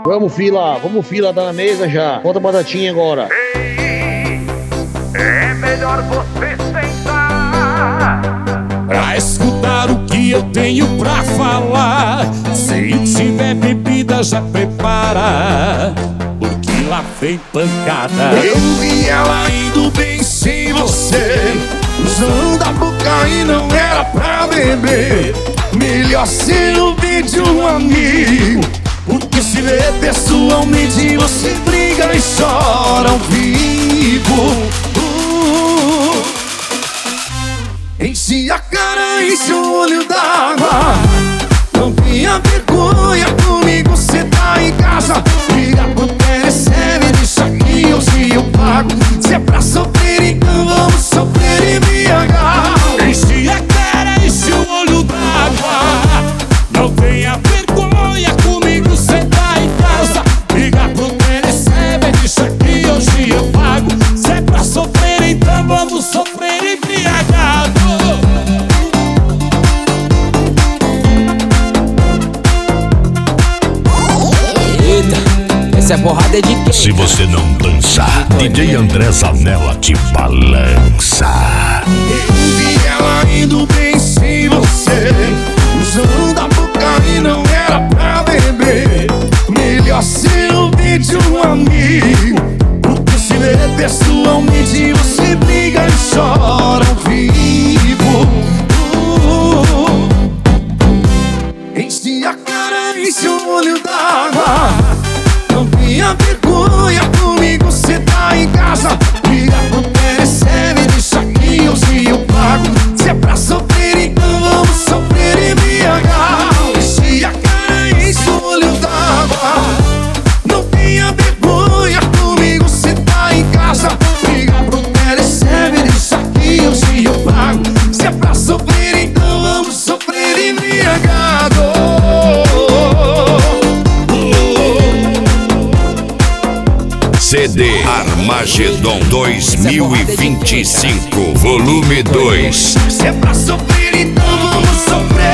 Vamos fila, tá na mesa já. Bota a batatinha agora. Ei, é melhor você sentar pra escutar o que eu tenho pra falar. Se tiver bebida já prepara, porque lá vem pancada. Eu vi ela indo bem sem você, usando a boca e não era pra beber. Melhor se ouvir de um amigo, porque se vê pessoalmente você briga e chora ao vivo. Enche a cara, enche o olho d'água. Não tenha vergonha, comigo cê tá em casa. Liga pro TSM, deixa que hoje eu pago. Se é pra sofrer, então vamos sofrer embriagar. Enche a cara, enche o olho d'água. Não tenha vergonha, comigo cê tá em casa. Liga pro TSM, deixa que hoje eu pago. Se é pra sofrer, então vamos sofrer embriagado. Essa é porrada de quem? Se você não dançar, DJ André Zanella te balança. Eu vi ela indo bem sem você, usando a boca e não era pra beber. Melhor se ouvir de um amigo, porque se vê pessoalmente você briga e chora ao vivo. Enche a cara, enche o olho d'água. Não tenha vergonha, comigo cê tá em casa. Liga pro TSM, deixa que hoje eu pago. Se é pra sofrer, então vamos sofrer embriagar. Enche a cara, enche o olho d'água. Não tenha vergonha, comigo cê tá em casa. Liga pro TSM, deixa que hoje eu pago. Se é pra sofrer, então vamos sofrer embriagado. CD Armagedon 2025, volume 2. Se é pra sofrer, então vamos sofrer